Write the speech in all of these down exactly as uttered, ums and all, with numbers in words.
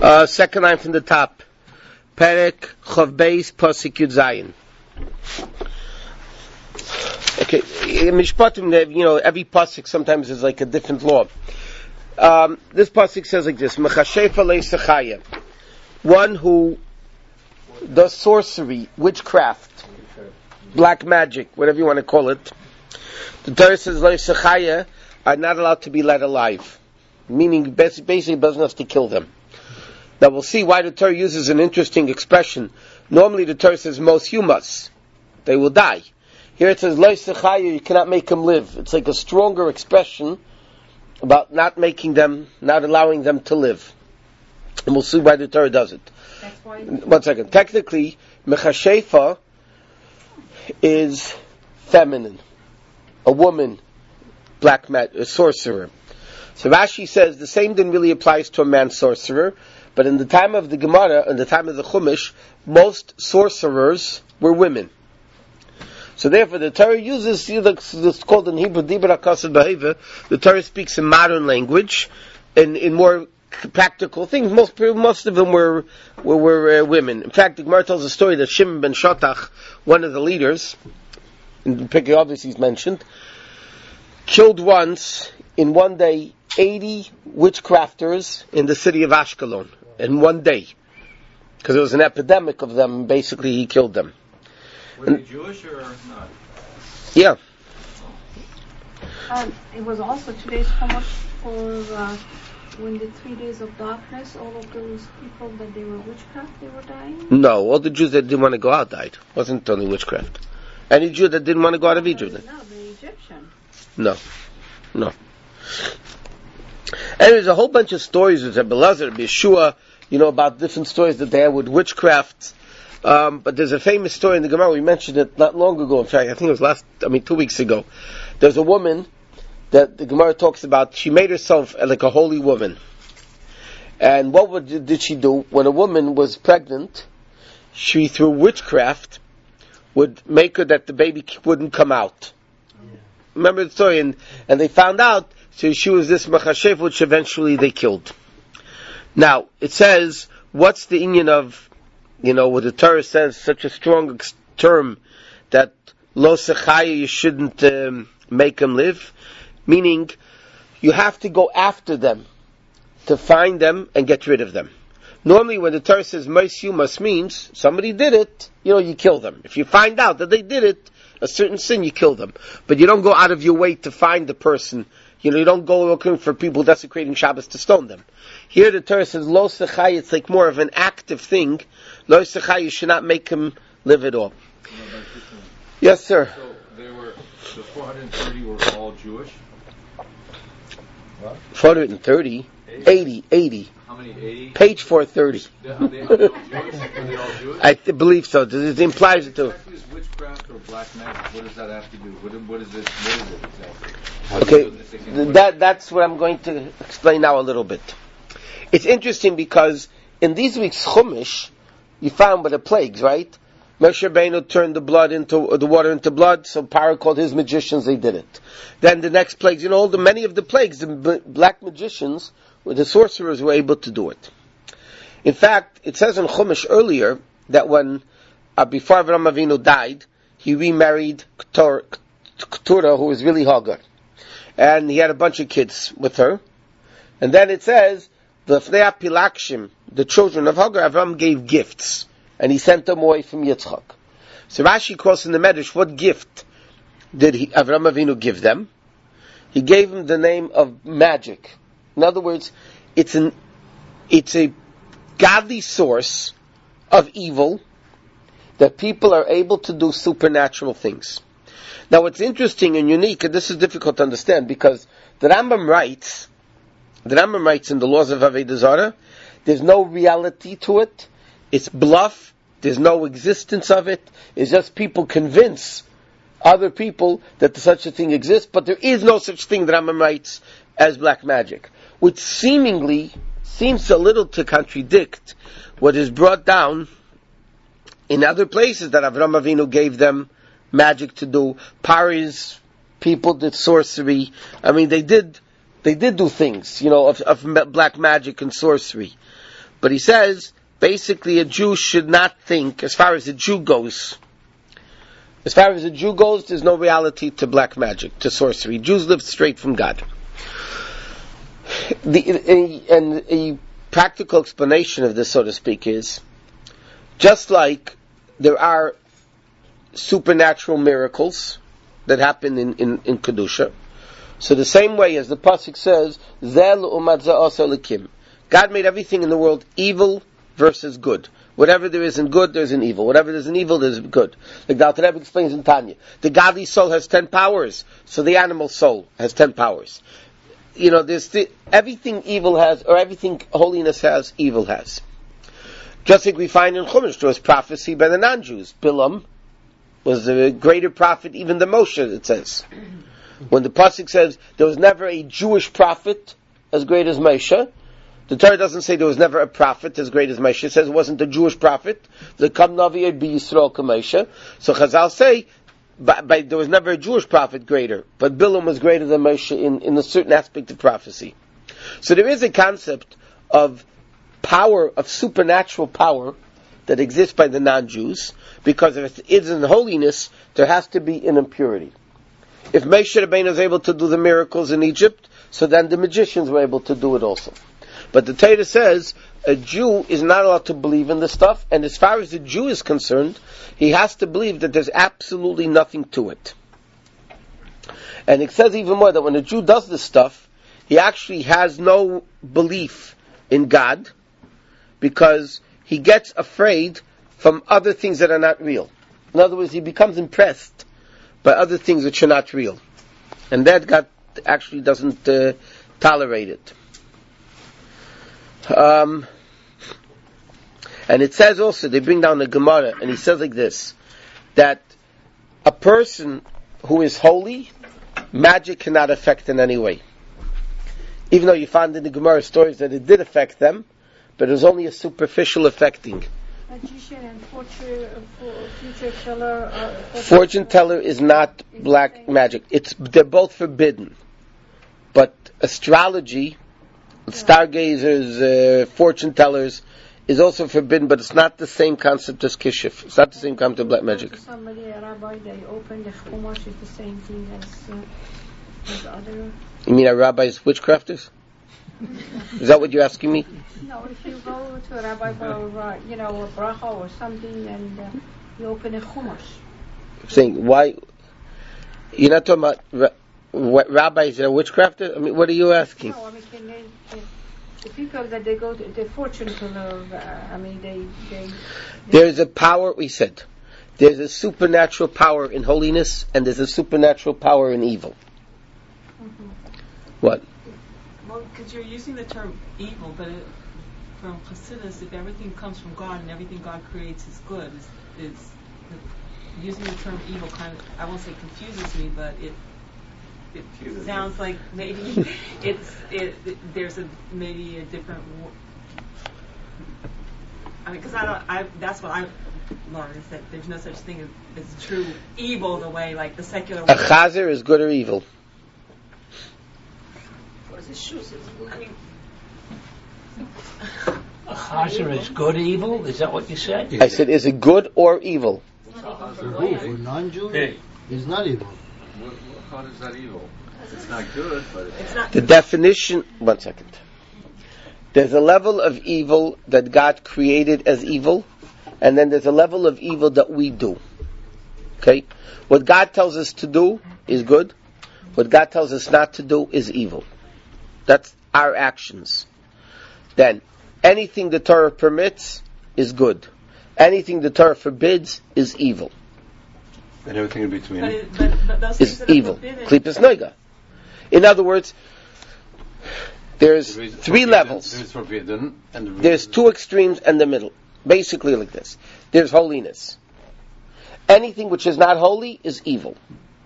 Uh, second line from the top. Perek Chav Beis Pasuk Yud Zayin. Okay, in Mishpatim, you know, every pasuk sometimes is like a different law. Um, this pasuk says like this: Mechashefa leisachaya, one who does sorcery, witchcraft, black magic, whatever you want to call it. The Torah says leisachaya are not allowed to be let alive, meaning basically it doesn't have to kill them. Now we'll see why the Torah uses an interesting expression. Normally the Torah says most humas, they will die. Here it says, Lo Sechaya, you cannot make them live. It's like a stronger expression about not making them, not allowing them to live. And we'll see why the Torah does it. That's why. One second. Technically, Mechashefa is feminine. A woman, black mat, a sorcerer. So Rashi says the same thing really applies to a man sorcerer, but in the time of the Gemara, in the time of the Chumash, most sorcerers were women. So therefore, the Torah uses, it's called in Hebrew, Dibra Kasad Behavior. The Torah speaks in modern language, in, in more practical things. Most most of them were were, were uh, women. In fact, the Gemara tells a story that Shimon ben Shotach, one of the leaders, in Pirkei Avos he's mentioned, killed once, in one day, eighty witchcrafters in the city of Ashkelon. In one day. Because there was an epidemic of them, basically he killed them. Were they Jewish or not? Yeah. Um, it was also today's Chumash for uh, when the three days of darkness, all of those people that they were witchcraft, they were dying? No, all the Jews that didn't want to go out died. It wasn't only witchcraft. Any Jew that didn't want to go out of Egypt. No, the Egyptian. No. No. And there's a whole bunch of stories with Rebbe Lazar, Rebbe Yeshua, you know, about different stories that they had with witchcraft. Um, but there's a famous story in the Gemara, we mentioned it not long ago, in fact, I think it was last, I mean, two weeks ago. There's a woman that the Gemara talks about, she made herself like a holy woman. And what would, did she do? When a woman was pregnant, she, through witchcraft, would make her that the baby wouldn't come out. Yeah. Remember the story? And, and they found out, so she was this Mechashef, which eventually they killed. Now, it says, what's the inyan of, you know, what the Torah says, such a strong term, that lo sechaya, you shouldn't um, make them live, meaning you have to go after them to find them and get rid of them. Normally when the Torah says meis yumas means somebody did it, you know, you kill them. If you find out that they did it, a certain sin, you kill them. But you don't go out of your way to find the person. You know, you don't go looking for people desecrating Shabbos to stone them. Here the Torah says, Lo Sechai, it's like more of an active thing. Lo Sechai, you should not make him live at all. Yes, sir. So they were, the four hundred thirty were all Jewish? What? four hundred thirty? eighty, eighty. How many, eighty? Page four thirty. Are they, are they all Jewish? Were they all Jewish? I th- believe so. It implies it too. Exactly is witchcraft or black magic? What does that have to do? What, what is it? What is it exactly? Okay, that, that's what I'm going to explain now a little bit. It's interesting because in these week's Chumash, you found by the plagues, right? Moshe Rabbeinu turned the blood into, uh, the water into blood, so Paro called his magicians, they did it. Then the next plagues, you know, the, many of the plagues, the b- black magicians, the sorcerers were able to do it. In fact, it says in Chumash earlier that when, uh, before Avraham Avinu died, he remarried Keturah, Keturah, who was really Hagar. And he had a bunch of kids with her. And then it says, the Fnei Pilakshim, the children of Hagar, Avram gave gifts. And he sent them away from Yitzchak. So Rashi calls in the Medrash, what gift did he, Avram Avinu give them? He gave them the name of magic. In other words, it's an, it's a godly source of evil that people are able to do supernatural things. Now what's interesting and unique, and this is difficult to understand, because the Rambam writes, the Rambam writes in the laws of Avodah Zarah, there's no reality to it, it's bluff, there's no existence of it, it's just people convince other people that such a thing exists, but there is no such thing, the Rambam writes, as black magic, which seemingly seems a little to contradict what is brought down in other places that Avraham Avinu gave them magic to do. Paris people did sorcery. I mean, they did, they did do things, you know, of, of black magic and sorcery. But he says, basically a Jew should not think, as far as a Jew goes, as far as a Jew goes, there's no reality to black magic, to sorcery. Jews live straight from God. The, a, and a practical explanation of this, so to speak, is just like there are supernatural miracles that happen in, in, in Kedusha, so the same way as the pasuk says, Zel u'mat za'asa l'kim. God made everything in the world evil versus good. Whatever there is in good, there's an evil. Whatever there's in evil, there's good. Like the Alter Rebbe explains in Tanya. The godly soul has ten powers, so the animal soul has ten powers. You know, there's the, everything evil has, or everything holiness has, evil has. Just like we find in Chumash, there was prophecy by the non-Jews. Bilam was a greater prophet even than Moshe, it says. When the pasuk says there was never a Jewish prophet as great as Moshe, the Torah doesn't say there was never a prophet as great as Moshe. It says it wasn't a Jewish prophet. The Kam Navi be Yisrael Kamoshe. So Chazal say, but, but there was never a Jewish prophet greater. But Bilam was greater than Moshe in, in a certain aspect of prophecy. So there is a concept of power, of supernatural power, that exists by the non-Jews, because if it isn't holiness, there has to be an impurity. If Moshe Rabbeinu was able to do the miracles in Egypt, so then the magicians were able to do it also. But the Torah says a Jew is not allowed to believe in this stuff, and as far as the Jew is concerned, he has to believe that there's absolutely nothing to it. And it says even more that when a Jew does this stuff, he actually has no belief in God, because he gets afraid from other things that are not real. In other words, he becomes impressed by other things which are not real. And that God actually doesn't uh, tolerate it. Um, and it says also, they bring down the Gemara, and he says like this, that a person who is holy, magic cannot affect in any way. Even though you find in the Gemara stories that it did affect them, but it was only a superficial affecting. Magician and fortune, uh, future teller. Uh, fortune teller is not black magic. It's they're both forbidden. But astrology, yeah. stargazers, uh, fortune tellers, is also forbidden. But it's not the same concept as kishuf. It's not the same concept of black magic. Somebody, a rabbi, they open the chumash is the same thing as, uh, as other. You mean a rabbi's witchcrafters? Is that what you're asking me? No, if you go to a rabbi for, uh, you know, a bracha or something, and uh, you open a chumash. I'm saying, why? You're not talking about ra- what, rabbis are witchcrafters? I mean, what are you asking? No, I mean, can they, the, the people that they go to, the fortune teller, uh, I mean, they, they, they... There's a power, we said. There's a supernatural power in holiness, and there's a supernatural power in evil. Mm-hmm. What? Well, because you're using the term evil, but it, from Chassidus, if everything comes from God and everything God creates is good, is, is using the term evil kind of, I won't say confuses me, but it it Confuses sounds me. Like maybe it's it, it there's a maybe a different. I mean, because I don't. I that's what I learned, is that there's no such thing as, as true evil the way like the secular. A chazer is good or evil. I mean, a chazer is good or evil? Is that what you said? I said, is it good or evil? For who? For non-Jews? Hey. It's not evil. What, how is that evil? It's not good, but it's, it's not. The definition, one second. There's a level of evil that God created as evil, and then there's a level of evil that we do. Okay? What God tells us to do is good. What God tells us not to do is evil. That's our actions. Then, anything the Torah permits is good. Anything the Torah forbids is evil. And everything in between but it, but, but those is evil. Klipas noiga. In other words, there's there three levels. There's forbidden, and the there's two extremes and the middle. Basically like this. There's holiness. Anything which is not holy is evil.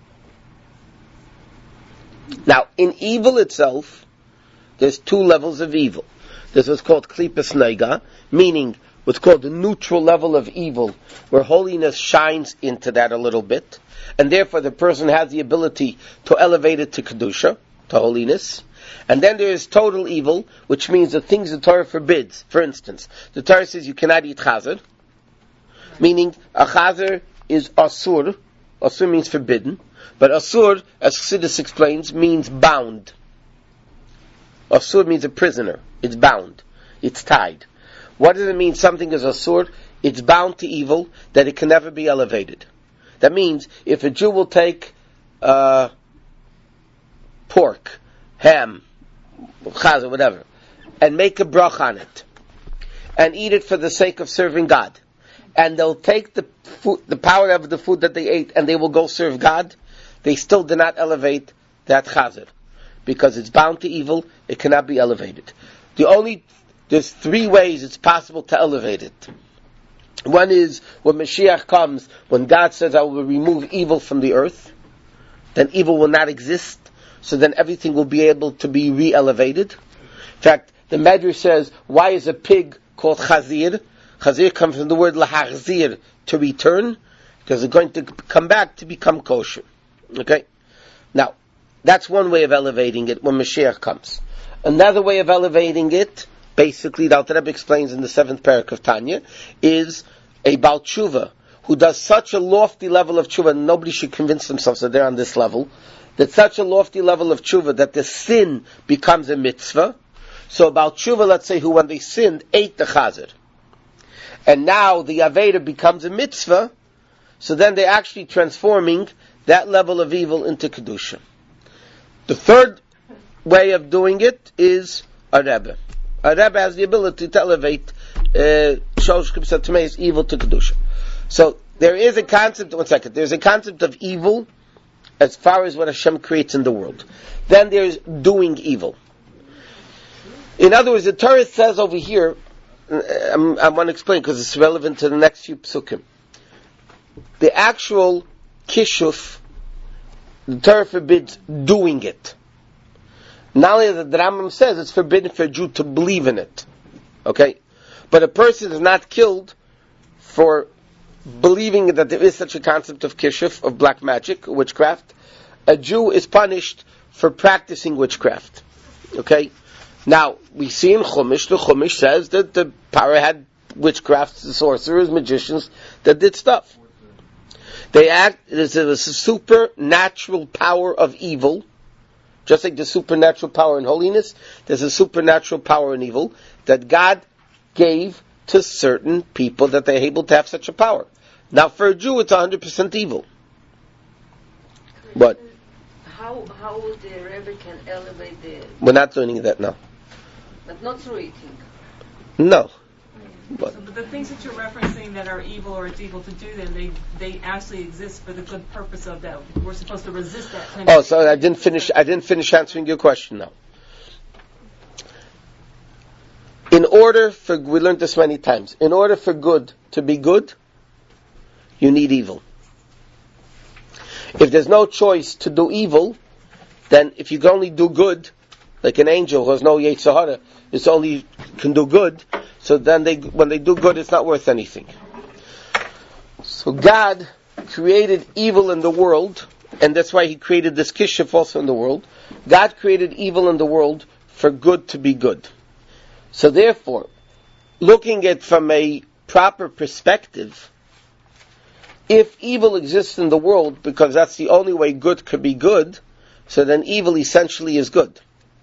Now, in evil itself, there's two levels of evil. There's what's called klipas noiga, meaning what's called the neutral level of evil, where holiness shines into that a little bit, and therefore the person has the ability to elevate it to kedusha, to holiness. And then there is total evil, which means the things the Torah forbids. For instance, the Torah says you cannot eat chazer, meaning a chazer is asur. Asur means forbidden, but asur, as Chassidus explains, means bound. Asur means a prisoner. It's bound. It's tied. What does it mean something is asur? It's bound to evil, that it can never be elevated. That means, if a Jew will take uh, pork, ham, chazer, whatever, and make a brach on it, and eat it for the sake of serving God, and they'll take the food, the power of the food that they ate, and they will go serve God, they still do not elevate that chazer. Because it's bound to evil, it cannot be elevated. The only, there's three ways it's possible to elevate it. One is when Mashiach comes, when God says, I will remove evil from the earth, then evil will not exist, so then everything will be able to be re-elevated. In fact, the Medrash says, why is a pig called chazir? Chazir comes from the word lahachzir, to return, because it's going to come back to become kosher. Okay? Now, that's one way of elevating it when Mashiach comes. Another way of elevating it, basically, the Alter Rebbe explains in the seventh parak of Tanya, is a Baal Tshuva, who does such a lofty level of tshuva, and nobody should convince themselves that they're on this level, that such a lofty level of tshuva that the sin becomes a mitzvah. So Baal Tshuva, let's say, who when they sinned, ate the chazer. And now the Aveda becomes a mitzvah, so then they're actually transforming that level of evil into Kedusha. The third way of doing it is a Rebbe. A Rebbe has the ability to elevate Shalosh Kibsat Tameis evil to Kedusha. So there is a concept, one second, there's a concept of evil as far as what Hashem creates in the world. Then there's doing evil. In other words, the Torah says over here, I'm, I want to explain because it's relevant to the next few psukim. The actual kishuf, the Torah forbids doing it. Not only that the Rambam says it's forbidden for a Jew to believe in it. Okay? But a person is not killed for believing that there is such a concept of kishuf, of black magic, witchcraft. A Jew is punished for practicing witchcraft. Okay? Now, we see in Chumash, the Chumash says that the Parah had witchcraft, sorcerers, magicians that did stuff. They act, there's a, there's a supernatural power of evil, just like the supernatural power in holiness, there's a supernatural power in evil that God gave to certain people that they're able to have such a power. Now, for a Jew, it's one hundred percent evil. But how how the Rebbe can elevate the... We're not learning that now. But not through eating. No. But, so, but the things that you're referencing that are evil or it's evil to do them, they they actually exist for the good purpose of that. We're supposed to resist that kind oh, of... Oh, sorry, I didn't finish, I didn't finish answering your question now. In order for, we learned this many times, in order for good to be good, you need evil. If there's no choice to do evil, then if you can only do good, like an angel who has no Yetzer Hara, it's only can do good, so then they, when they do good, it's not worth anything. So God created evil in the world, and that's why He created this kishuf also in the world. God created evil in the world for good to be good. So therefore, looking at it from a proper perspective, if evil exists in the world because that's the only way good could be good, so then evil essentially is good.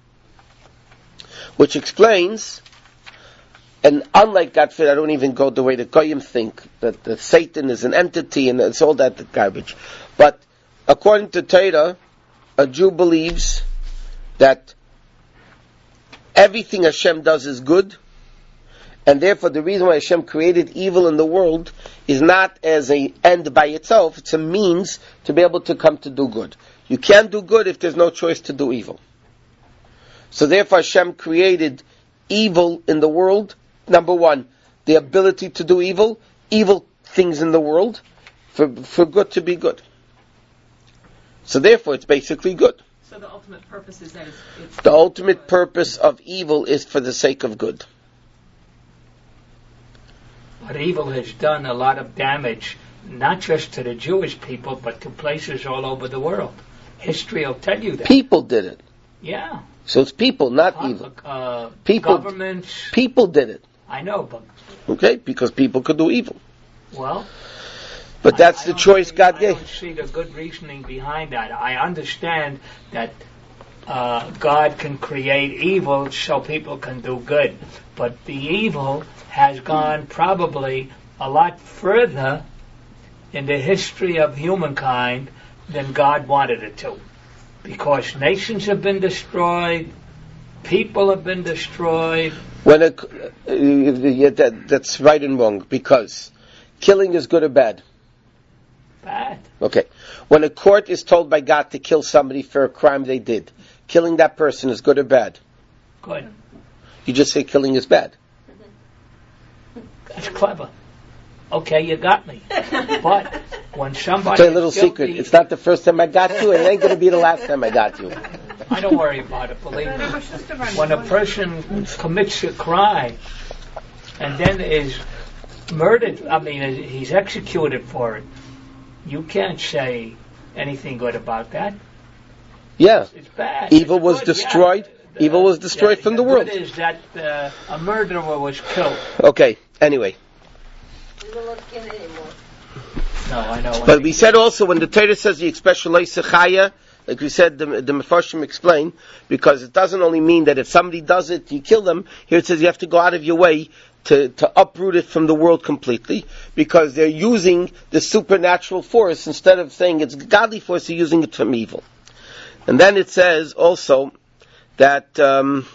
Which explains, and unlike God forbid, I don't even go the way the Goyim think, that, that Satan is an entity and it's all that garbage. But according to Torah, a Jew believes that everything Hashem does is good, and therefore the reason why Hashem created evil in the world is not as an end by itself, it's a means to be able to come to do good. You can't do good if there's no choice to do evil. So therefore Hashem created evil in the world, number one, the ability to do evil, evil things in the world, for, for good to be good. So therefore it's basically good. So the ultimate purpose is that it's, it's the ultimate good. Purpose of evil is for the sake of good. But evil has done a lot of damage, not just to the Jewish people, but to places all over the world. History will tell you that. People did it. Yeah. So it's people, not Public, evil. Uh, People, governments. people did it. I know, but Okay, because people could do evil. well. But that's I, I the don't choice see, God I gave. don't see the good reasoning behind that. I understand that uh, God can create evil so people can do good, but the evil has gone probably a lot further in the history of humankind than God wanted it to, because nations have been destroyed, people have been destroyed. When a, uh, yeah, that, that's right and wrong, because killing is good or bad? Bad. Okay. When a court is told by God to kill somebody for a crime they did, killing that person is good or bad? Good. You just say killing is bad. That's clever. Okay, you got me. But when somebody Tell you a little is guilty, secret. It's not the first time I got you, and it ain't going to be the last time I got you. I don't worry about it, believe me. When a person commits a crime and then is murdered, I mean, he's executed for it, you can't say anything good about that. Yeah. It's bad. Evil It's was good, destroyed. yeah. Evil was destroyed the, from the, the world. good is that uh, a murderer was killed. Okay. Anyway. You don't want to kill anymore. No, I know. But we said also when the Torah says the expression Leisachaya, like we said, the, the Mefarshim explain, because it doesn't only mean that if somebody does it, you kill them. Here it says you have to go out of your way to, to uproot it from the world completely, because they're using the supernatural force instead of saying it's godly force. They're using it from evil. And then it says also that um,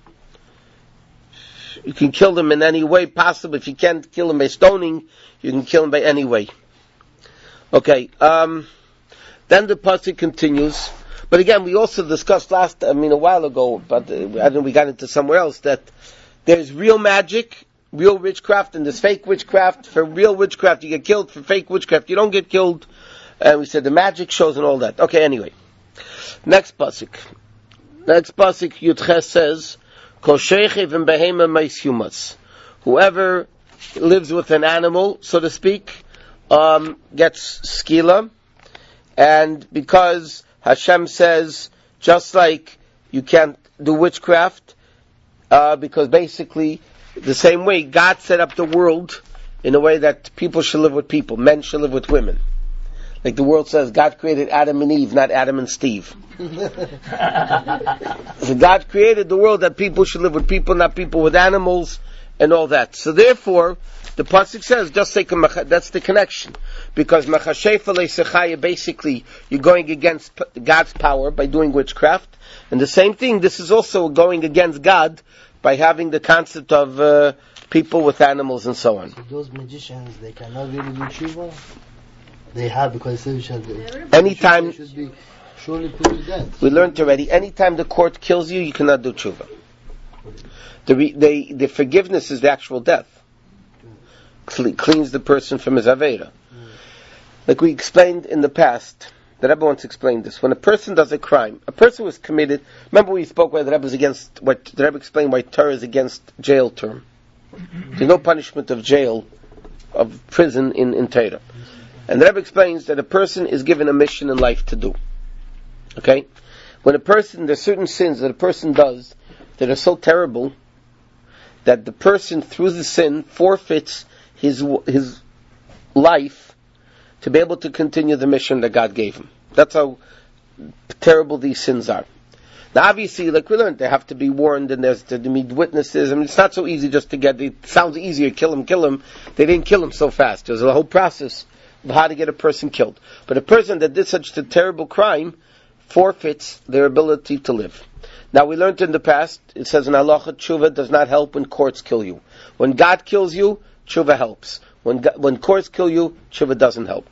you can kill them in any way possible. If you can't kill them by stoning, you can kill them by any way. Okay. Um, then the pasuk continues. But again, we also discussed last, I mean, a while ago, but uh, I don't know, we got into somewhere else, that there's real magic, real witchcraft, and there's fake witchcraft. For real witchcraft, you get killed. For fake witchcraft, you don't get killed. And we said the magic shows and all that. Okay, anyway. Next pasuk. Next pasuk, Yudches says, Kol shechev and behema meis humas. Whoever lives with an animal, so to speak, um, gets skila. And because Hashem says, just like you can't do witchcraft, uh, because basically the same way God set up the world in a way that people should live with people, men should live with women. Like the world says, God created Adam and Eve, not Adam and Steve. So God created the world that people should live with people, not people with animals, and all that. So therefore, the pasuk says, just like a, that's the connection, because machashefa leisachaya, basically you're going against God's power by doing witchcraft, and the same thing. This is also going against God by having the concept of uh, people with animals and so on. So those magicians, they cannot really do tshuva. They have, because they should, Anytime, they should be surely put to death. we learned already, anytime the court kills you, you cannot do tshuva. The, re, the, the forgiveness is the actual death. Cle- cleans the person from his Aveira. Like we explained in the past, the Rebbe once explained this. When a person does a crime, a person was committed, remember we spoke why the Rebbe is against, what the Rebbe explained why Torah is against jail term. There's no punishment of jail, of prison in, in Torah. And the Rebbe explains that a person is given a mission in life to do. Okay? When a person, there's certain sins that a person does that are so terrible that the person, through the sin, forfeits his his life to be able to continue the mission that God gave him. That's how terrible these sins are. Now obviously, like we learned, they have to be warned and there's to meet witnesses. I mean, it's not so easy just to get, it sounds easier, kill him, kill him. They didn't kill him so fast. There's a whole process of how to get a person killed. But a person that did such a terrible crime forfeits their ability to live. Now we learned in the past, it says in Halacha, tshuva does not help when courts kill you. When God kills you, tshuva helps. When God, when courts kill you, tshuva doesn't help.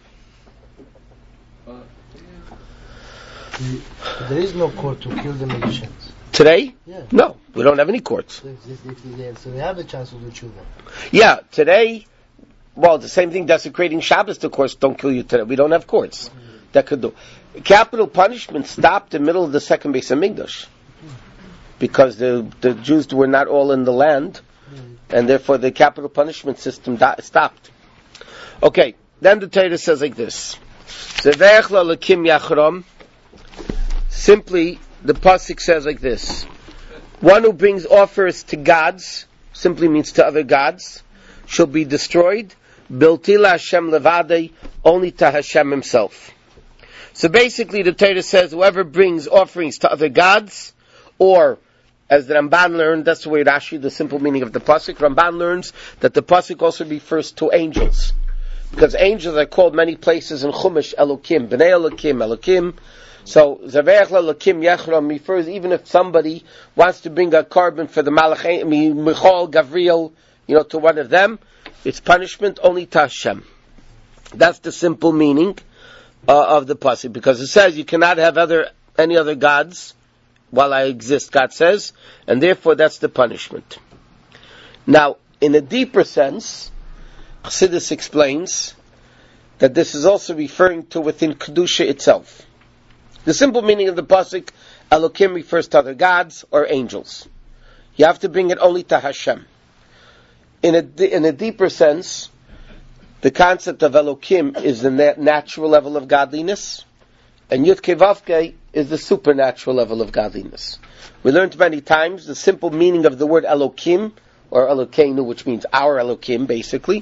There is no court to kill the magicians. Today? Yeah. No, we don't have any courts. So, if, if, if they, so they have a chance to do tshuva. Yeah, today, well, the same thing, desecrating Shabbos, the courts don't kill you today. We don't have courts that could do. Capital punishment stopped in the middle of the second Beis Hamikdash. Because the the Jews were not all in the land, and therefore the capital punishment system do- stopped. Okay, then the Torah says like this: simply the pasuk says like this: one who brings offers to gods, simply means to other gods, shall be destroyed. Biltila Hashem levadei, only to Hashem himself. So basically the Torah says whoever brings offerings to other gods, or as the Ramban learned, that's the way Rashi, the simple meaning of the pasuk, Ramban learns that the pasuk also refers to angels. Because angels are called many places in Chumash Elokim, Bnei Elokim, Elokim. So Zaveach Elokim Yechram refers even if somebody wants to bring a carbon for the Malach, Michal, Gavriel, you know, to one of them, it's punishment only to Hashem. That's the simple meaning uh, of the pasuk, because it says you cannot have other any other gods while I exist, God says, and therefore that's the punishment. Now, in a deeper sense, Chassidus explains that this is also referring to within Kedusha itself. The simple meaning of the pasuk, Elokim, refers to other gods or angels. You have to bring it only to Hashem. In a, in a deeper sense, the concept of Elokim is the nat- natural level of godliness, and Yud Kei Vav Kei is the supernatural level of godliness. We learned many times the simple meaning of the word Elokim, or Elokeinu, which means our Elokim, basically,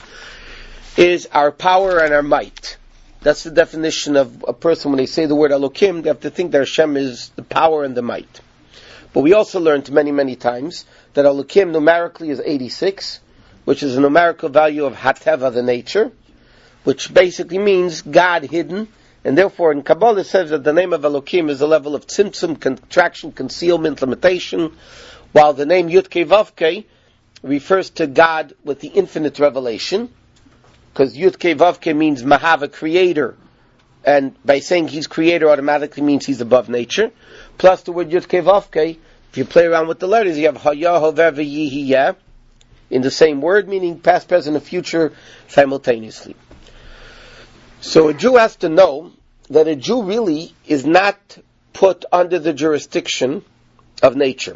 is our power and our might. That's the definition of a person. When they say the word Elokim, they have to think that Hashem is the power and the might. But we also learned many, many times that Elokim numerically is eighty-six, which is a numerical value of Hateva, the nature, which basically means God hidden, and therefore in Kabbalah it says that the name of Elokim is a level of tzimtzum, contraction, concealment, limitation, while the name Yud Kei Vav Kei refers to God with the infinite revelation, because Yud Kei Vav Kei means Mahava, creator, and by saying he's creator automatically means he's above nature, plus the word Yud Kei Vav Kei, if you play around with the letters, you have Haya, Hover, V'yihi, Yeh, in the same word, meaning past, present, and future simultaneously. So a Jew has to know that a Jew really is not put under the jurisdiction of nature.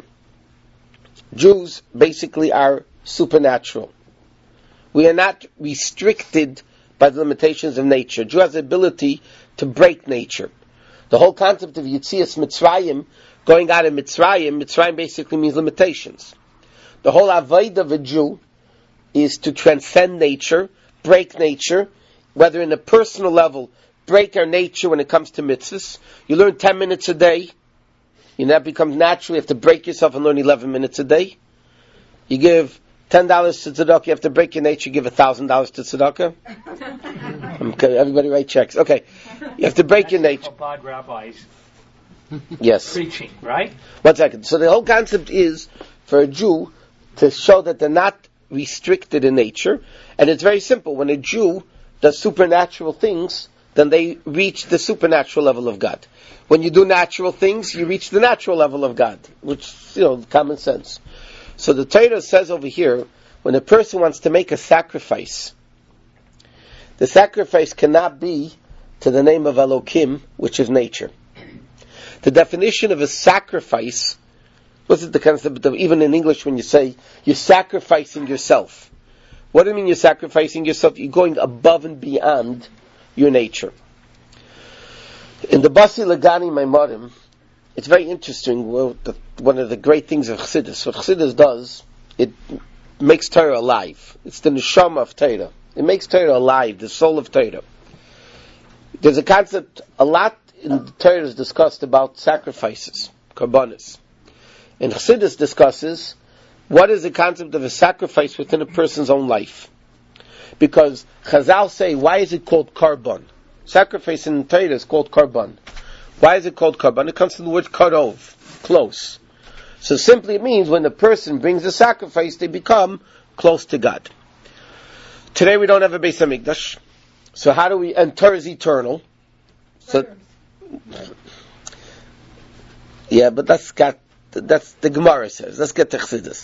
Jews basically are supernatural. We are not restricted by the limitations of nature. Jew has the ability to break nature. The whole concept of Yitzias Mitzrayim, going out of Mitzrayim, Mitzrayim basically means limitations. The whole avodah of a Jew is to transcend nature, break nature, whether in a personal level, break our nature when it comes to mitzvahs. You learn ten minutes a day, and that becomes natural. You have to break yourself and learn eleven minutes a day. You give ten dollars to tzedakah, you have to break your nature, give one thousand dollars to tzedakah. Okay, everybody write checks. Okay, you have to break your nature. Chabad rabbis. Yes. Preaching, right? One second. So the whole concept is for a Jew to show that they're not restricted in nature, and it's very simple. When a Jew does supernatural things, then they reach the supernatural level of God. When you do natural things, you reach the natural level of God, which, you know, common sense. So the Torah says over here, when a person wants to make a sacrifice, the sacrifice cannot be to the name of Elokim, which is nature. The definition of a sacrifice, what's it the concept of, even in English when you say you're sacrificing yourself? What do you mean you're sacrificing yourself? You're going above and beyond your nature. In the Basi Lagani Maimarim, it's very interesting. Well, the, one of the great things of Chassidus, what Chassidus does, it makes Torah alive. It's the neshama of Torah. It makes Torah alive, the soul of Torah. There's a concept, a lot in the Torah is discussed about sacrifices, karbanis. And Chassidus discusses what is the concept of a sacrifice within a person's own life. Because Chazal say, why is it called karban? Sacrifice in Torah is called karban. Why is it called karban? It comes from the word karov, close. So simply it means when the person brings a sacrifice, they become close to God. Today we don't have a Beis HaMikdash. So how do we, and Torah is eternal. So, yeah, but that's got, that's the Gemara says. Let's get to Chassidus.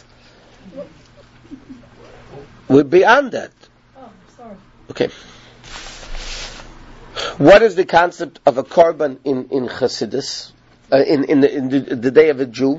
We're beyond that. Oh, sorry. Okay. What is the concept of a korban in, in Chassidus, uh, in, in, the, in the, the day of a Jew?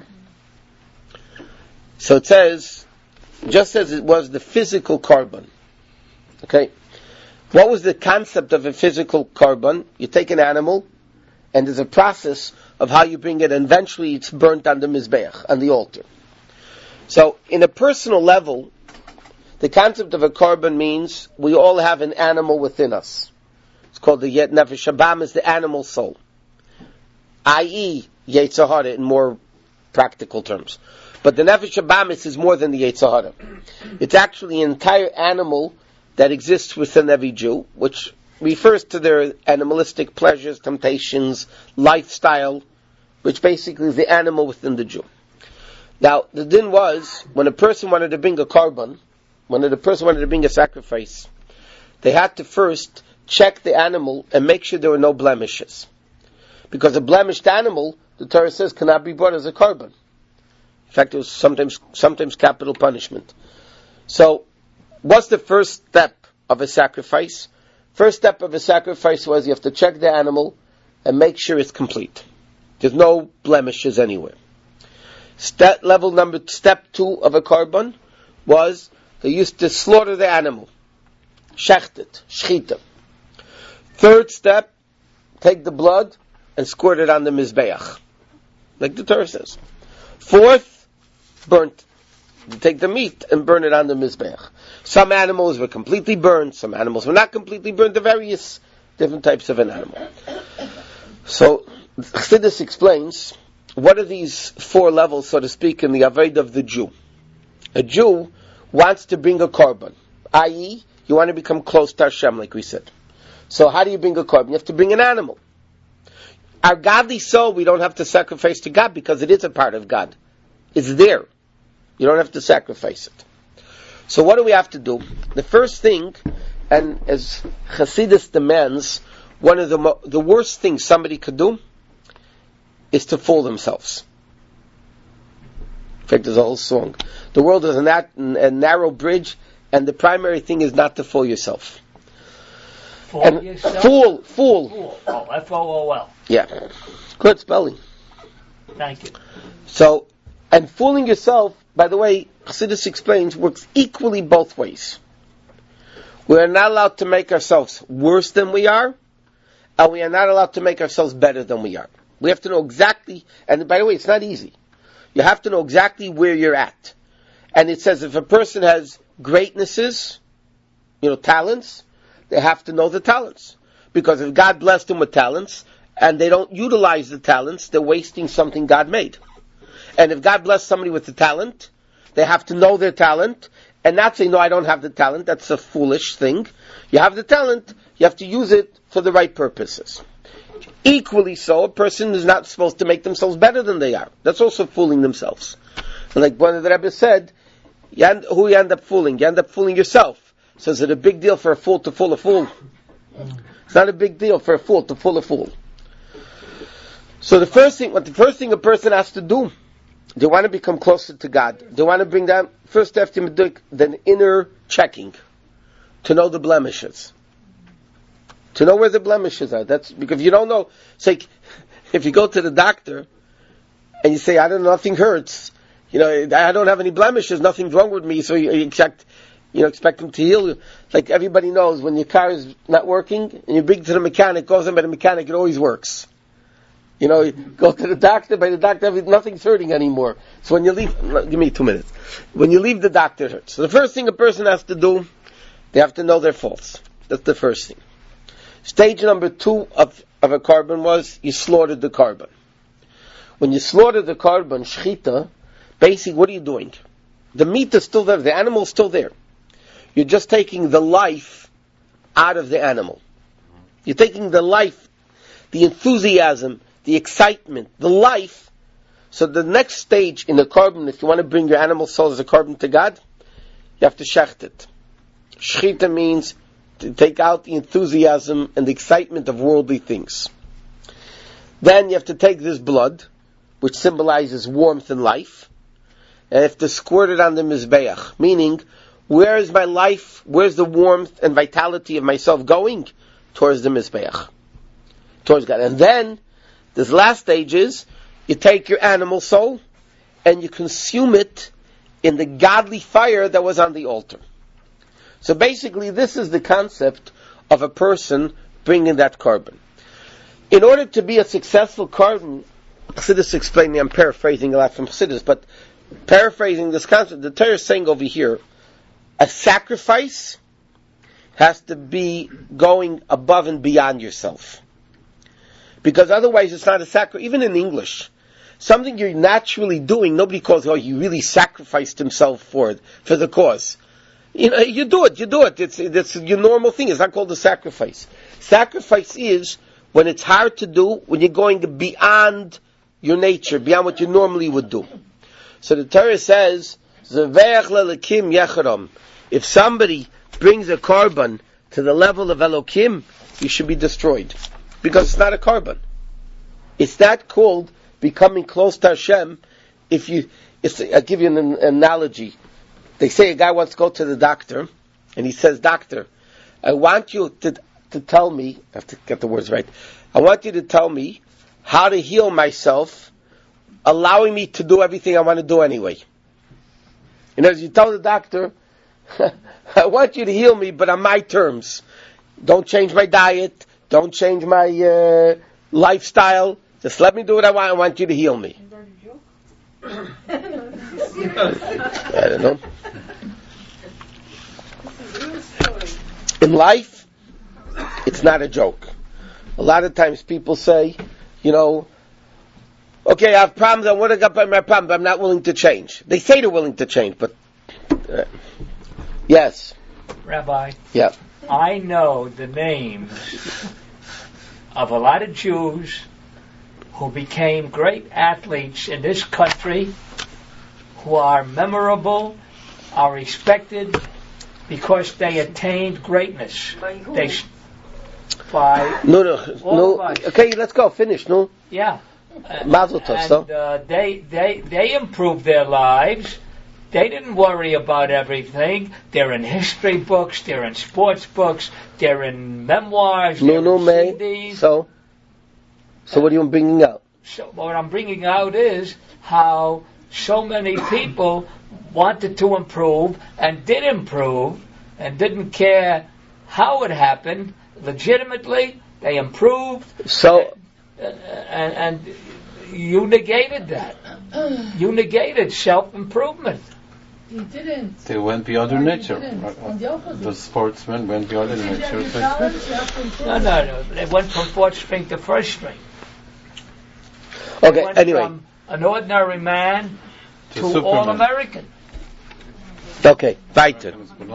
So it says, just as it was the physical korban. Okay. What was the concept of a physical korban? You take an animal, and there's a process of how you bring it, and eventually it's burnt on the Mizbeach, on the altar. So, in a personal level, the concept of a korban means we all have an animal within us. It's called the Yet Nefesh Habahamis, the animal soul. that is, Yetzer Hara in more practical terms. But the Nefesh Habahamis is more than the Yetzer Hara. It's actually an entire animal that exists within every Jew, which refers to their animalistic pleasures, temptations, lifestyle, which basically is the animal within the Jew. Now, the din was, when a person wanted to bring a korban, when a person wanted to bring a sacrifice, they had to first check the animal and make sure there were no blemishes. Because a blemished animal, the Torah says, cannot be brought as a korban. In fact, it was sometimes sometimes capital punishment. So, what's the first step of a sacrifice? First step of a sacrifice was you have to check the animal and make sure it's complete. There's no blemishes anywhere. Step level number, step two of a korban was they used to slaughter the animal. Shechtet, shchita. Third step, take the blood and squirt it on the Mizbeach. Like the Torah says. Fourth, burnt. You take the meat and burn it on the Mizbeach. Some animals were completely burned, some animals were not completely burned, the various different types of an animal. So, Chassidus explains, what are these four levels, so to speak, in the Avodah of the Jew? A Jew wants to bring a korban, that is, you want to become close to Hashem, like we said. So how do you bring a korban? You have to bring an animal. Our godly soul, we don't have to sacrifice to God because it is a part of God. It's there. You don't have to sacrifice it. So what do we have to do? The first thing, and as Chassidus demands, one of the mo- the worst things somebody could do is to fool themselves. In fact, there's a whole song. The world is a, nat- a narrow bridge, and the primary thing is not to fool yourself. Fool and yourself? Fool, fool. Fool. Oh, F O O L. Yeah. Good spelling. Thank you. So, and fooling yourself, by the way, Chassidus explains, works equally both ways. We are not allowed to make ourselves worse than we are, and we are not allowed to make ourselves better than we are. We have to know exactly, and by the way, it's not easy. You have to know exactly where you're at. And it says if a person has greatnesses, you know, talents, they have to know the talents. Because if God blessed them with talents, and they don't utilize the talents, they're wasting something God made. And if God blessed somebody with the talent, they have to know their talent, and not say, no, I don't have the talent, that's a foolish thing. You have the talent, you have to use it for the right purposes. Equally so, a person is not supposed to make themselves better than they are. That's also fooling themselves. And like one of the Rebbe said, you end, who you end up fooling? You end up fooling yourself. So is it a big deal for a fool to fool a fool? It's not a big deal for a fool to fool a fool. So the first thing, what the first thing a person has to do, they want to become closer to God. They want to bring down, first they have to do the inner checking, to know the blemishes. To know where the blemishes are. That's because if you don't know, it's like, if you go to the doctor, and you say, I don't know, nothing hurts, you know, I don't have any blemishes, nothing's wrong with me, so you, you expect, you know, expect him to heal you. Like everybody knows, when your car is not working, and you bring it to the mechanic, goes in by the mechanic, it always works. You know, you go to the doctor, by the doctor, nothing's hurting anymore. So when you leave, give me two minutes. When you leave, the doctor hurts. So the first thing a person has to do, they have to know their faults. That's the first thing. Stage number two of, of a korban was, you slaughtered the korban. When you slaughter the korban, shchita, basically, what are you doing? The meat is still there, the animal is still there. You're just taking the life out of the animal. You're taking the life, the enthusiasm, the excitement, the life. So the next stage in a korban, if you want to bring your animal soul as a korban to God, you have to shecht it. Shchita means to take out the enthusiasm and the excitement of worldly things. Then you have to take this blood, which symbolizes warmth and life, and you have to squirt it on the Mizbeach, meaning, where is my life, where's the warmth and vitality of myself going? Towards the Mizbeach. Towards God. And then, this last stage is, you take your animal soul, and you consume it in the godly fire that was on the altar. So basically, this is the concept of a person bringing that korban. In order to be a successful korban, Chassidus explaining, I'm paraphrasing a lot from Chassidus, but paraphrasing this concept, the Torah is saying over here, a sacrifice has to be going above and beyond yourself. Because otherwise it's not a sacrifice. Even in English, something you're naturally doing, nobody calls, oh, he really sacrificed himself for it, for the cause. You know, you do it, you do it. It's, it's your normal thing. It's not called a sacrifice. Sacrifice is when it's hard to do, when you're going beyond your nature, beyond what you normally would do. So the Torah says, if somebody brings a korban to the level of Elokim, you should be destroyed. Because it's not a korban. It's not called becoming close to Hashem. If you, it's, I'll give you an, an analogy. They say a guy wants to go to the doctor, and he says, doctor, I want you to, to tell me, I have to get the words right, I want you to tell me how to heal myself, allowing me to do everything I want to do anyway. You know, as you tell the doctor, I want you to heal me, but on my terms. Don't change my diet, don't change my uh, lifestyle, just let me do what I want, I want you to heal me. I don't know. In life, it's not a joke. A lot of times people say, you know, okay, I have problems, I want to get by my problem, but I'm not willing to change. They say they're willing to change, but uh, yes. Rabbi, yeah. I know the names of a lot of Jews who became great athletes in this country, who are memorable, are respected, because they attained greatness. By who? They, by no, no, no. Okay, let's go. Finish. No. Yeah. Mazel tov. And So uh, they they they improved their lives. They didn't worry about everything. They're in history books. They're in sports books. They're in memoirs. no, they're no, in man. C Ds. So, so what are you bringing out? So what I'm bringing out is how so many people wanted to improve and did improve and didn't care how it happened. Legitimately, they improved. So, and, and, and you negated that. You negated self-improvement. He didn't. They went beyond their No, he nature. didn't. Uh, uh, On the opposite. The sportsmen went beyond their If nature. you have talent, you have to improve. No, no, no. They went from fourth string to first string. okay. Went Anyway, from an ordinary man To to Superman. all-American. okay. Weiter.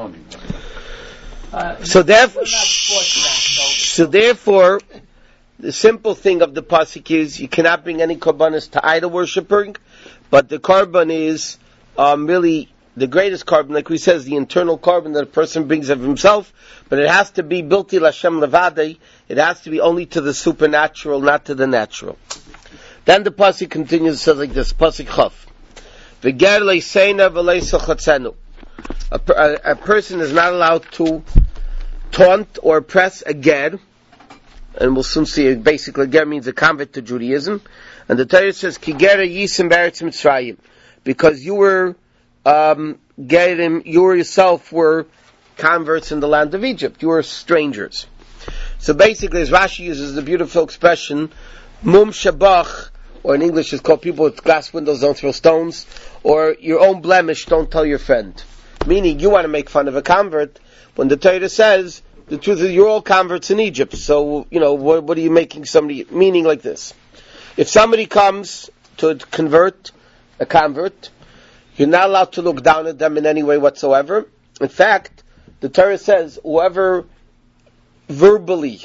Uh, So therefore, we're not sportsmen, so therefore, the simple thing of the pasuk is you cannot bring any korbanos to idol worshipping, but the korban is um, really the greatest korban, like we says, the internal korban that a person brings of himself, but it has to be built il Hashem levadei. It has to be only to the supernatural, not to the natural. Then the pasuk continues, says like this, pasuk chaf. V'ger le'seina v'le'sel chatzenu. A, per- a, a person is not allowed to taunt or oppress a ger, and we'll soon see, basically, ger means a convert to Judaism, and the Torah says, Ki gera yisim beretz Mitzrayim, because you were, um, gerim, you were yourself were converts in the land of Egypt, you were strangers. So basically, as Rashi uses the beautiful expression, mum shabach, or in English it's called people with glass windows don't throw stones, or your own blemish don't tell your friend. Meaning, you want to make fun of a convert, when the Torah says, the truth is you're all converts in Egypt, so, you know, what, what are you making somebody, meaning like this. If somebody comes to convert, a convert, you're not allowed to look down at them in any way whatsoever. In fact, the Torah says, whoever verbally,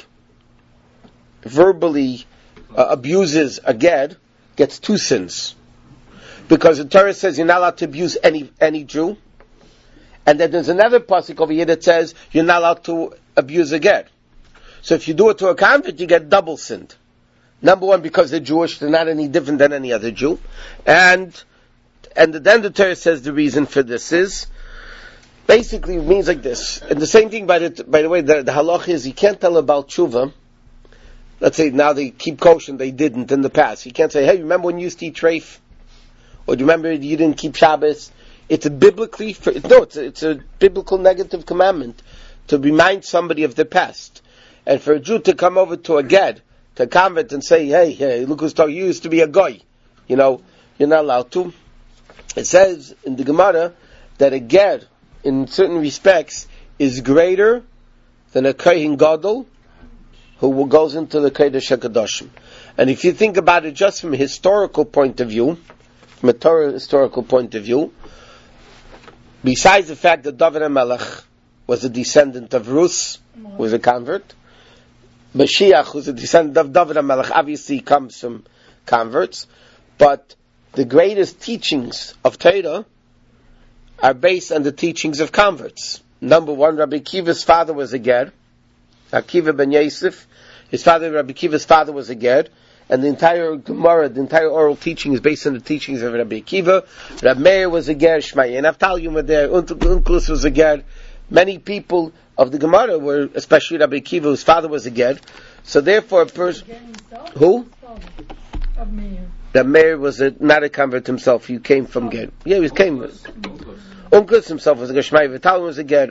verbally uh, abuses a ger, gets two sins. Because the Torah says you're not allowed to abuse any, any Jew, and then there's another pasuk over here that says you're not allowed to abuse a ger. So if you do it to a convert, you get double sinned. Number one, because they're Jewish, they're not any different than any other Jew. And and then the Torah says the reason for this is, basically it means like this. And the same thing, by the, by the way, the, the halach is you can't tell about tshuva. Let's say now they keep kosher, they didn't in the past. You can't say, hey, remember when you used to eat treif? Or do you remember you didn't keep Shabbos? It's a biblically, for, no, it's a, it's a biblical negative commandment to remind somebody of the past. And for a Jew to come over to a ger to a convert and say, hey, hey, look who's talking, you used to be a goy. You know, you're not allowed to. It says in the Gemara that a ger, in certain respects, is greater than a kohen gadol who goes into the Kodesh HaKadoshim. And if you think about it just from a historical point of view, from a Torah historical point of view, besides the fact that David HaMelech was a descendant of Rus, who was a convert, Mashiach, who's a descendant of David HaMelech, obviously comes from converts, but the greatest teachings of Torah are based on the teachings of converts. Number one, Rabbi Akiva's father was a ger, Akiva ben Yosef. His father, Rabbi Akiva's father, was a ger, and the entire Gemara, the entire oral teaching is based on the teachings of Rabbi Akiva. Rabbi Meir was a ger, Shmai and Avtalion were there, Unklus was a ger. Many people of the Gemara were, especially Rabbi Akiva, whose father was a ger. So therefore, a person who Rabbi Meir was a, not a convert himself. He came from ger. Yeah, he came. Unklus himself was a ger. Shmai Avtalion was a ger.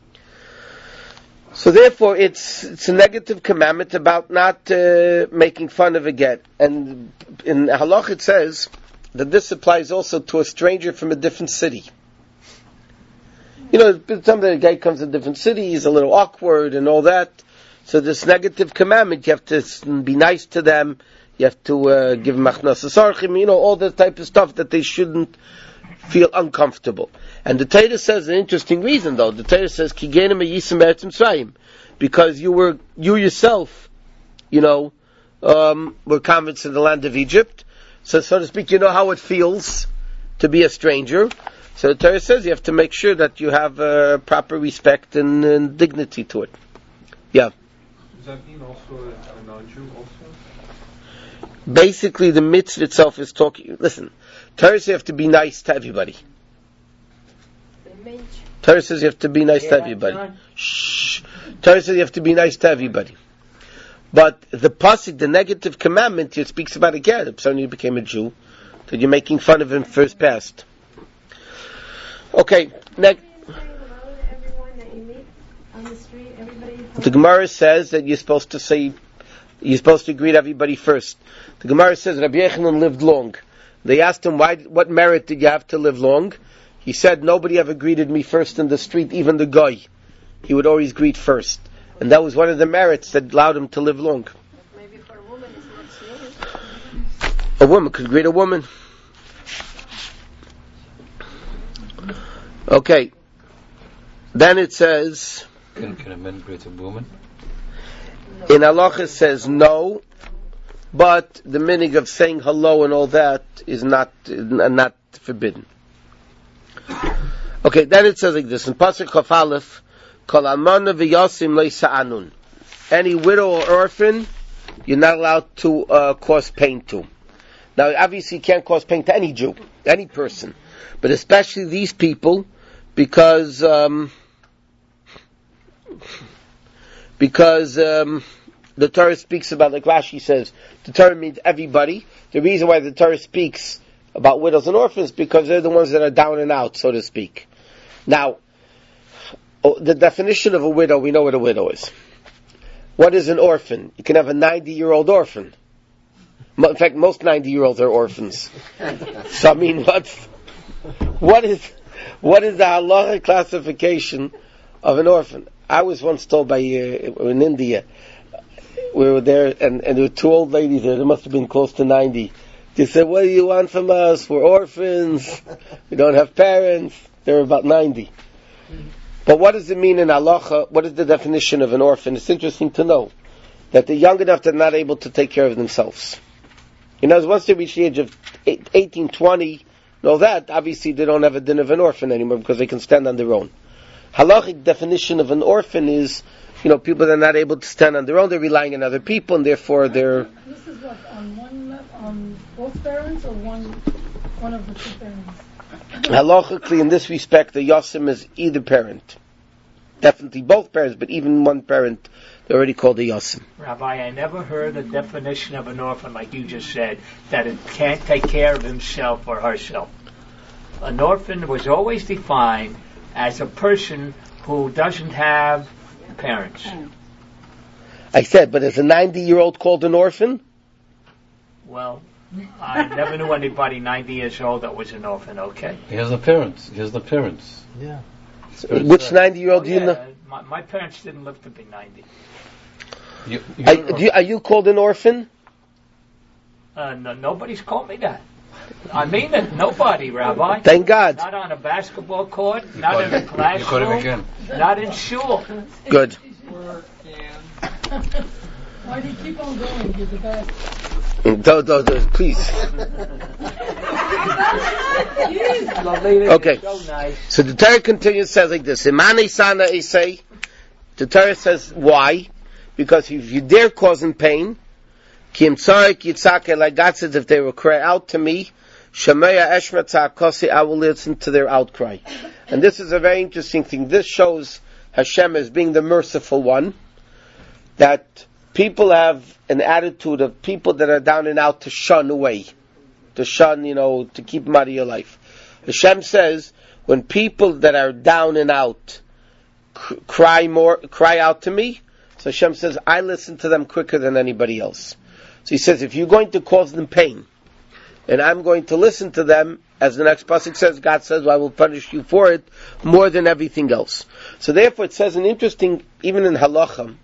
So therefore, it's it's a negative commandment about not uh, making fun of a get. And in Halach it says that this applies also to a stranger from a different city. You know, sometimes a guy comes to a different city, he's a little awkward and all that. So this negative commandment, you have to be nice to them, you have to uh, give them achnasas archim, you know, all that type of stuff that they shouldn't feel uncomfortable. And the Torah says an interesting reason, though. The Torah says, "Kigenim yisim eretz Mitzrayim," because you were you yourself, you know, um, were converts in the land of Egypt. So, so to speak, you know how it feels to be a stranger. So the Torah says you have to make sure that you have uh, proper respect and, and dignity to it. Yeah. Does that mean also a non-Jew also? Basically, the mitzvah itself is talking. Listen, Torah says you have to be nice to everybody. Torah says you have to be nice yeah, to everybody. Shh. Torah says you have to be nice to everybody. But the pasuk, the negative commandment, it speaks about a ger. If suddenly you became a Jew, that you're making fun of him first past. Okay, next. The Gemara says that you're supposed to say, you're supposed to greet everybody first. The Gemara says Rabbi Yochanan lived long. They asked him, "Why? What merit did you have to live long?" He said, "Nobody ever greeted me first in the street, even the guy. He would always greet first." And that was one of the merits that allowed him to live long. Maybe for a woman it's not serious. A woman could greet a woman. Okay. Then it says... Can, can a man greet a woman? In Halach it says no, but the meaning of saying hello and all that is not, not forbidden. Okay, then it says like this in Pasuk Chaf Aleph, Kol almana v'yasim lo sa'anun. Any widow or orphan, you're not allowed to uh, cause pain to. Now, obviously, you can't cause pain to any Jew, any person, but especially these people, because um, because um, the Torah speaks about, like Rashi says, the Torah means everybody. The reason why the Torah speaks about widows and orphans because they're the ones that are down and out, so to speak. Now, the definition of a widow, we know what a widow is. What is an orphan? You can have a ninety-year-old orphan. In fact, most ninety-year-olds are orphans. So, I mean, what, what is, what is the halachic classification of an orphan? I was once told by, uh, in India, we were there, and, and there were two old ladies there, they must have been close to ninety. They said, "What do you want from us? We're orphans. We don't have parents." They were about ninety. But what does it mean in halacha? What is the definition of an orphan? It's interesting to know that they're young enough, they're not able to take care of themselves. You know, once they reach the age of eighteen, twenty, and all that, obviously they don't have a din of an orphan anymore because they can stand on their own. Halachic definition of an orphan is, you know, people that are not able to stand on their own, they're relying on other people, and therefore they're... This is what, on one left, on both parents, or one one of the two parents? Halachically, in this respect, the yasim is either parent. Definitely both parents, but even one parent, they're already called a yasim. Rabbi, I never heard a definition of an orphan like you just said, that it can't take care of himself or herself. An orphan was always defined as a person who doesn't have parents. I said, but is a ninety-year-old called an orphan? Well, I never knew anybody ninety years old that was an orphan, okay? He has the parents. He has the parents. Yeah. Which ninety-year-old Oh, do you yeah, know? my, my parents didn't live to be ninety. You, I, do you, are you called an orphan? Uh, no, nobody's called me that. I mean it. Nobody, Rabbi. Thank God. Not on a basketball court, not in a you caught him classroom, again. not in shul. Good. Why do you keep on going? You're the best. Do, do, do, please. Okay. So nice. So the Torah continues, says like this. Imane sana isay. The Torah says, why? Because if you dare cause him pain, Kim tzarik yitzake, like God says, if they will cry out to me, Shameya eshma tzakasi, I will listen to their outcry. And this is a very interesting thing. This shows Hashem as being the merciful one, that people have an attitude of people that are down and out to shun away, to shun, you know, to keep them out of your life. Hashem says, when people that are down and out c- cry more, cry out to me, so Hashem says, I listen to them quicker than anybody else. So he says, if you're going to cause them pain, and I'm going to listen to them, as the next pasuk says, God says, well, I will punish you for it more than everything else. So therefore it says an interesting, even in halacha,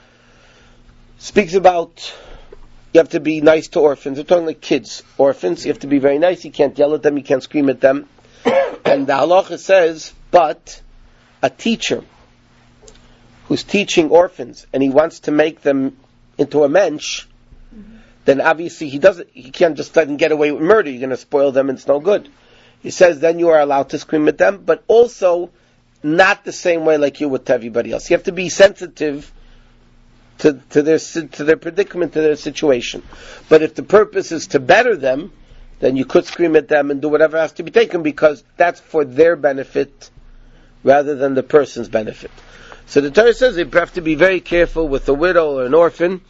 speaks about you have to be nice to orphans. We're talking like kids. Orphans, you have to be very nice. You can't yell at them. You can't scream at them. And the halacha says, but a teacher who's teaching orphans and he wants to make them into a mensch, then obviously he doesn't. He can't just let them get away with murder. You're going to spoil them, and it's no good. He says then you are allowed to scream at them, but also not the same way like you would to everybody else. You have to be sensitive to, to their to their predicament, to their situation. But if the purpose is to better them, then you could scream at them and do whatever has to be taken, because that's for their benefit rather than the person's benefit. So the Torah says you have to be very careful with a widow or an orphan.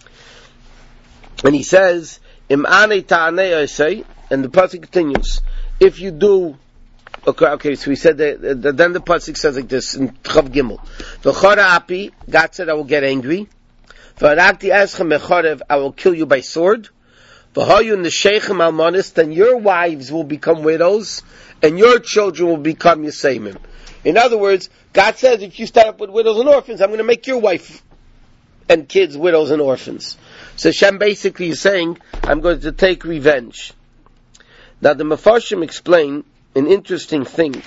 And he says, Im ane ta'anei osei, and the pasuk continues, if you do, okay, okay, so he said that, that then the pasuk says like this in Chav Gimel, V'chora api, God said I will get angry, V'arakti eschem mechorev, I will kill you by sword, V'hayu nesheichem almonis, then your wives will become widows, and your children will become Yeseimim. In other words, God says if you stand up with widows and orphans, I'm going to make your wife and kids widows and orphans. So Hashem basically is saying, I'm going to take revenge. Now the Mefarshim explain an interesting thing.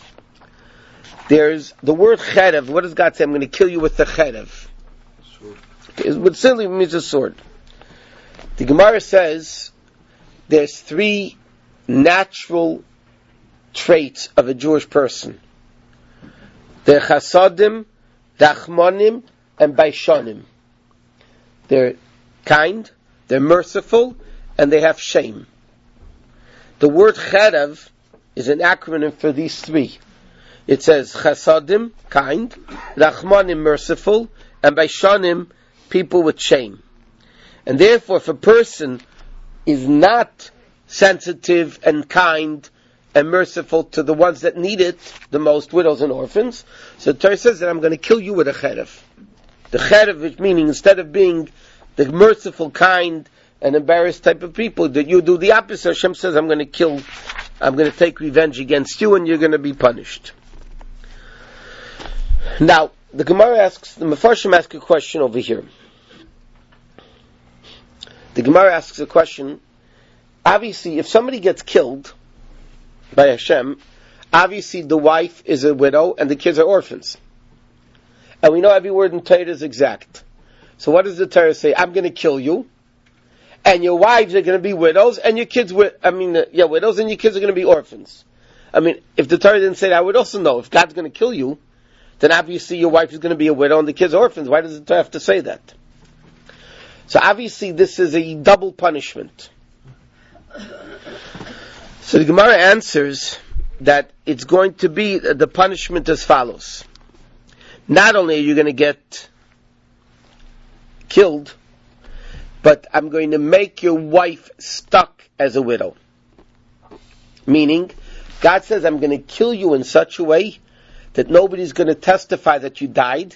There's the word cherev. What does God say? I'm going to kill you with the cherev. It simply means a sword. The Gemara says there's three natural traits of a Jewish person. They're chasadim, dachmonim, and baishanim. They're kind, they're merciful, and they have shame. The word cherev is an acronym for these three. It says chasadim, kind, rachmanim, merciful, and baishanim, people with shame. And therefore, if a person is not sensitive and kind and merciful to the ones that need it the most, widows and orphans, so the Torah says that I'm going to kill you with a cherev. The cherev, which meaning instead of being the merciful, kind, and embarrassed type of people, that you do the opposite. Hashem says, I'm going to kill, I'm going to take revenge against you, and you're going to be punished. Now, the Gemara asks, the Mefarshim ask a question over here. The Gemara asks a question, obviously, if somebody gets killed by Hashem, obviously the wife is a widow, and the kids are orphans. And we know every word in Torah is exact. So what does the Torah say? I'm going to kill you, and your wives are going to be widows, and your kids, wi- I mean, uh, yeah, widows, and your kids are going to be orphans. I mean, if the Torah didn't say that, I would also know. If God's going to kill you, then obviously your wife is going to be a widow, and the kids are orphans. Why does the Torah have to say that? So obviously this is a double punishment. So the Gemara answers that it's going to be the punishment as follows. Not only are you going to get killed, but I'm going to make your wife stuck as a widow. Meaning, God says I'm going to kill you in such a way that nobody's going to testify that you died,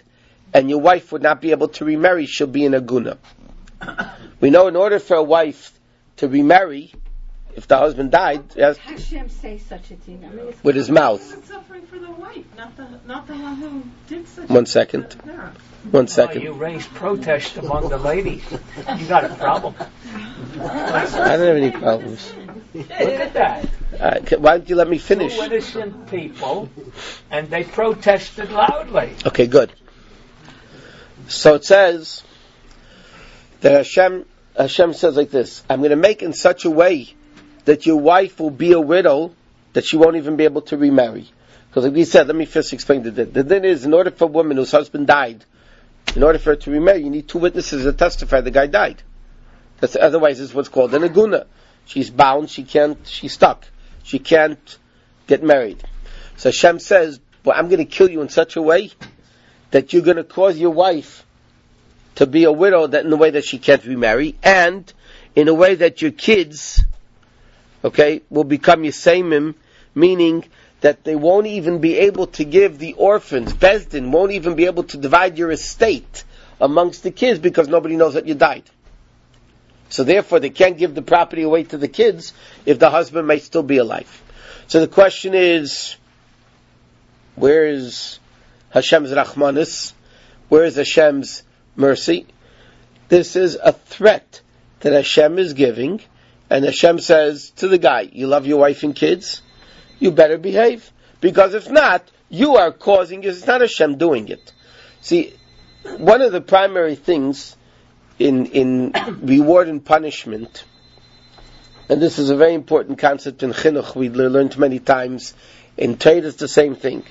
and your wife would not be able to remarry, she'll be an aguna. We know in order for a wife to remarry, if the husband died, yes, Hashem say such a thing? I mean, with his mouth. It's suffering for the wife, not the not the one who did such. One second. Yeah. One Oh, second. you raised protest among the ladies. You got a problem. I don't have any problems. Look at that. Uh, c- why don't you let me finish? Two innocent people, and they protested loudly. Okay, good. So it says that Hashem, Hashem says like this: I'm going to make in such a way that your wife will be a widow that she won't even be able to remarry. Because like we said, let me first explain the din. The din is, in order for a woman whose husband died, in order for her to remarry, you need two witnesses to testify the guy died. That's, otherwise, it's what's called an aguna. She's bound. She can't. She's stuck. She can't get married. So Hashem says, "Well, I'm going to kill you in such a way that you're going to cause your wife to be a widow, that in a way that she can't remarry, and in a way that your kids, okay, will become Yesemim, meaning that they won't even be able to give the orphans, Bezdin won't even be able to divide your estate amongst the kids because nobody knows that you died. So therefore they can't give the property away to the kids if the husband may still be alive. So the question is, where is Hashem's Rachmanis? Where is Hashem's mercy? This is a threat that Hashem is giving, and Hashem says to the guy, you love your wife and kids? You better behave. Because if not, you are causing it. It's not Hashem doing it. See, one of the primary things in in reward and punishment, and this is a very important concept in Chinuch, we learned many times, in trade it's the same thing.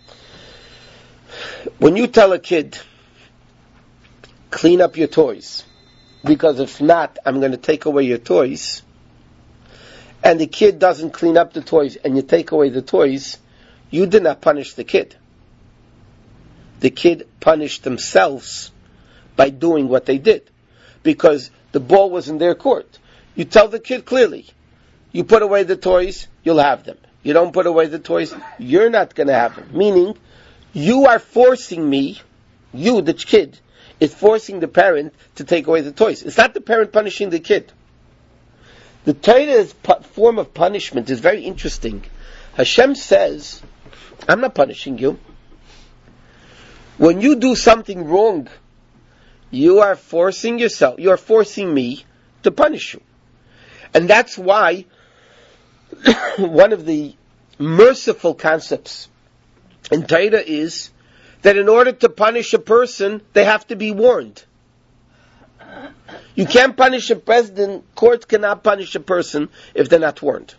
When you tell a kid, clean up your toys, because if not, I'm going to take away your toys, and the kid doesn't clean up the toys, and you take away the toys, you did not punish the kid. The kid punished themselves by doing what they did, because the ball was in their court. You tell the kid clearly, you put away the toys, you'll have them. You don't put away the toys, you're not going to have them. Meaning, you are forcing me, you, the kid, is forcing the parent to take away the toys. It's not the parent punishing the kid. The Torah's pu- form of punishment is very interesting. Hashem says, I'm not punishing you. When you do something wrong, you are forcing yourself, you are forcing me to punish you. And that's why one of the merciful concepts in Torah is that in order to punish a person, they have to be warned. You can't punish a president, courts cannot punish a person if they're not warned.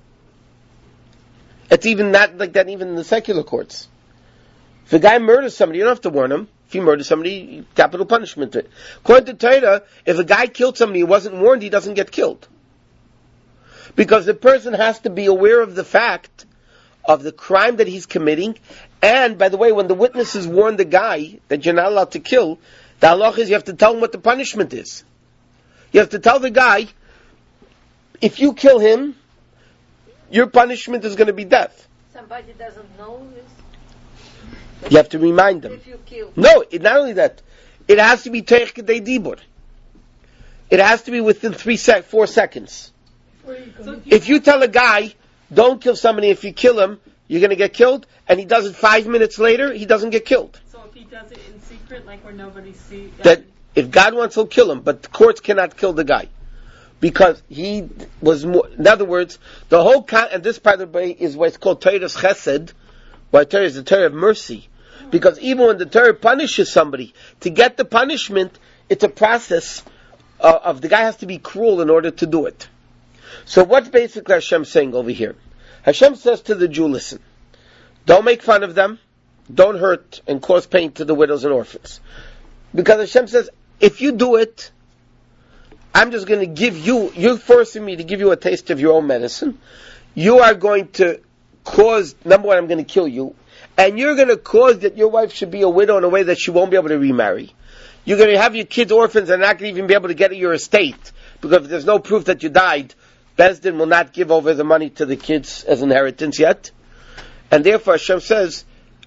It's even not like that even in the secular courts. If a guy murders somebody, you don't have to warn him. If he murders somebody, capital punishment. According to Torah, if a guy killed somebody who wasn't warned, he doesn't get killed. Because the person has to be aware of the fact of the crime that he's committing. And, by the way, when the witnesses warn the guy that you're not allowed to kill, the halach is you have to tell him what the punishment is. You have to tell the guy, if you kill him, your punishment is going to be death. Somebody doesn't know this. You have to remind them. If you kill. No, it, not only that, it has to be teich kedei dibur. It has to be within three sec, four seconds. So If you tell a guy, don't kill somebody, if you kill him, you're going to get killed, and he does it five minutes later, he doesn't get killed. So if he does it in secret, like where nobody sees, That if God wants, he'll kill him, but the courts cannot kill the guy. Because he was more, in other words, the whole, con- and this, by the way, is what's called Torah's Chesed, why Torah is the Torah of mercy. Because even when the Torah punishes somebody, to get the punishment, it's a process uh, of the guy has to be cruel in order to do it. So what's basically Hashem saying over here? Hashem says to the Jew, listen, don't make fun of them, don't hurt and cause pain to the widows and orphans. Because Hashem says, if you do it, I'm just going to give you, you're forcing me to give you a taste of your own medicine. You are going to cause, number one, I'm going to kill you. And you're going to cause that your wife should be a widow in a way that she won't be able to remarry. You're going to have your kids orphans and not going to even be able to get your estate. Because if there's no proof that you died, Bezdin will not give over the money to the kids as inheritance yet. And therefore Hashem says,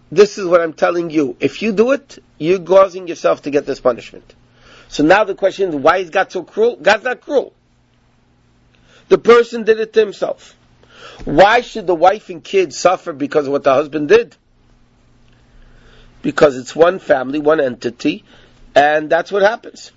this is what I'm telling you. If you do it, you're causing yourself to get this punishment. So now the question is, why is God so cruel? God's not cruel. The person did it to himself. Why should the wife and kids suffer because of what the husband did? Because it's one family, one entity, and that's what happens.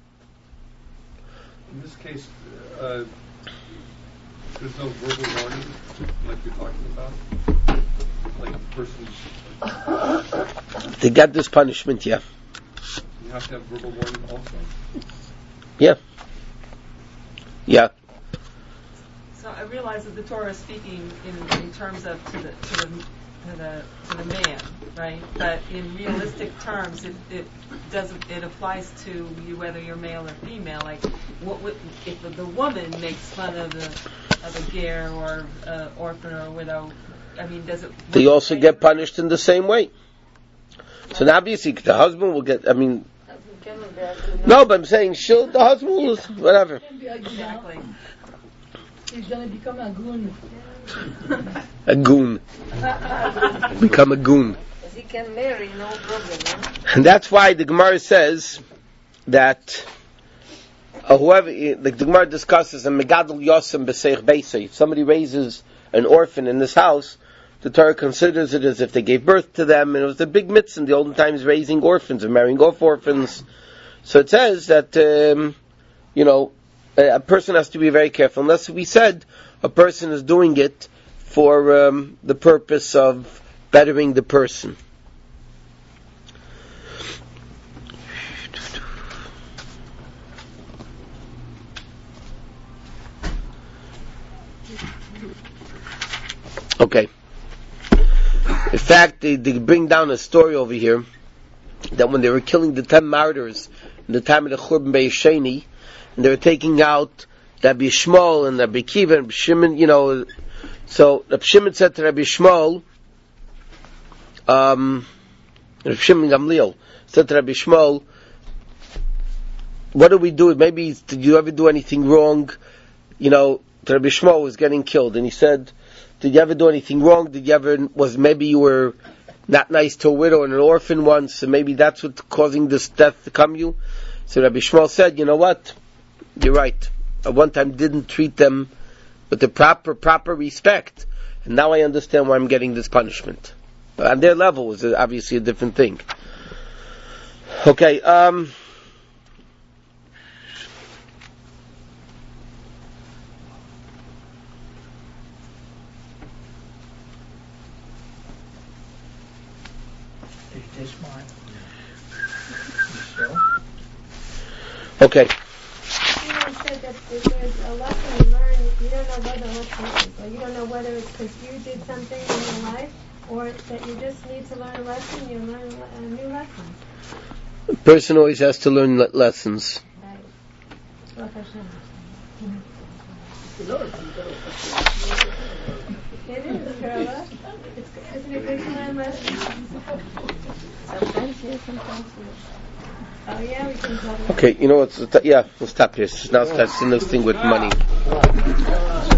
In this case, uh, there's no verbal warning, like you're talking about? Like the person's... They got this punishment, yeah. You have to have verbal warning also? Yeah. Yeah. So I realize that the Torah is speaking in, in terms of to the to the to the to the man, right? But in realistic terms, it, it doesn't. It applies to you whether you're male or female. Like, what would, if the, the woman makes fun of the of a ger or uh, orphan or widow? I mean, does it? They also get punished in the same way. So now obviously the husband will get. I mean, no, but I'm saying she'll, the husband will, whatever. Exactly. He's gonna become a goon. A goon. Become a goon. He can marry, no problem. Huh? And that's why the Gemara says that uh, whoever, like the Gemara discusses, and Megadol Yosem B'Seich Beisei, if somebody raises an orphan in this house, the Torah considers it as if they gave birth to them, and it was the big mitzvah in the olden times, raising orphans and marrying off orphans. So it says that, um, you know, a person has to be very careful, unless we said a person is doing it for um, the purpose of bettering the person. Okay. In fact, they, they bring down a story over here that when they were killing the ten martyrs in the time of the Churban Beis Sheni, and they were taking out Rabbi Shmuel and Rabbi Kiva and Rabbi Shimon, you know, so Rabbi Shimon said to Rabbi Shmuel, um, Rabbi Shimon Gamliel said to Rabbi Shmuel, what do we do? Maybe, did you ever do anything wrong? You know, Rabbi Shmuel was getting killed, and he said, did you ever do anything wrong? Did you ever, was maybe you were not nice to a widow and an orphan once, and maybe that's what's causing this death to come you? So Rabbi Shmuel said, you know what? You're right. I one time didn't treat them with the proper, proper respect, and now I understand why I'm getting this punishment. But on their level is obviously a different thing. Okay, um... Is this mine? Okay. You said that if there's a lesson you learn, you don't know whether lesson is. Or you don't know whether it's because you did something in your life, or that you just need to learn a lesson, you learn a new lesson. A person always has to learn le- lessons. Right. It is, Carla. It's, isn't it good to learn lessons? Sometimes yes, sometimes no. Oh yeah, we can talk about Okay, you know what? Yeah, we'll stop here. Now it's the next thing with money.